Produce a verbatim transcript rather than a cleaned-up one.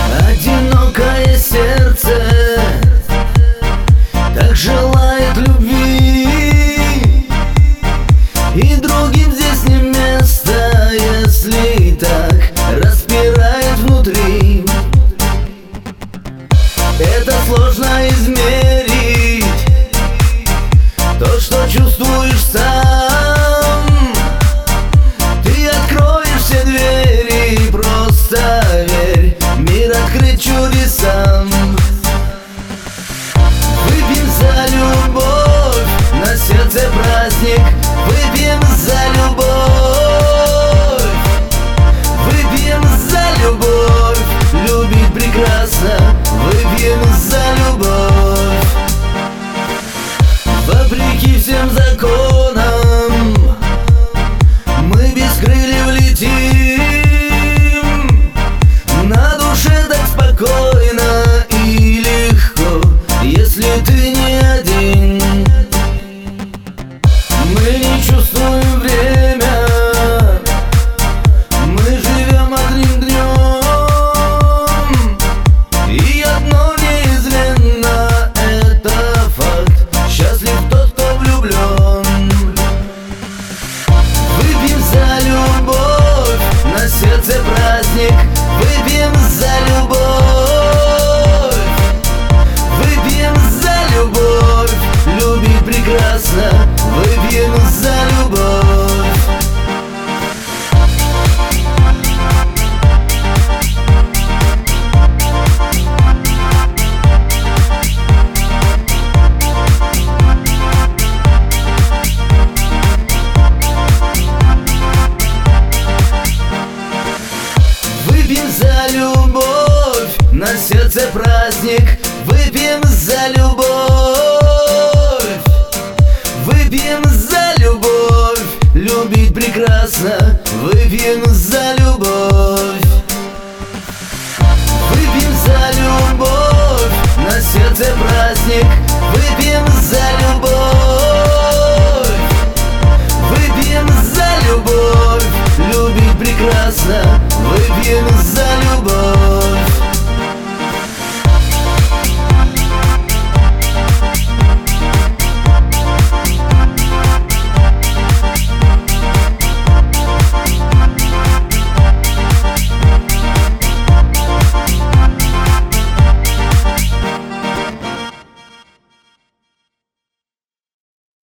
Одинокое сердце так желает любви, и другим здесь не место, если так распирает внутри. Это сложно измерить, то, что чувствуешь сам. Ты откроешь все двери, просто верь, мир открыт чудесам. Выпьем за любовь, на сердце праздник. Выпьем за любовь, выпьем за любовь. Любить прекрасно, выпьем за любовь. Вопреки всем законам мы без крыльев летим. На душе так спокойно и легко, если ты не один. Мы не чувствуем время, мы живем одним днем, и одно неизменно — это факт: счастлив тот, кто влюблен. Выпьем за любовь, на сердце праздник. Выпьем за любовь, выпьем за любовь. Любить прекрасно, выпьем за любовь. Выпьем за любовь, на сердце праздник. Выпьем за любовь, выпьем за любовь. Любить прекрасно, выпьем за любовь. Выпьем за любовь, на сердце праздник.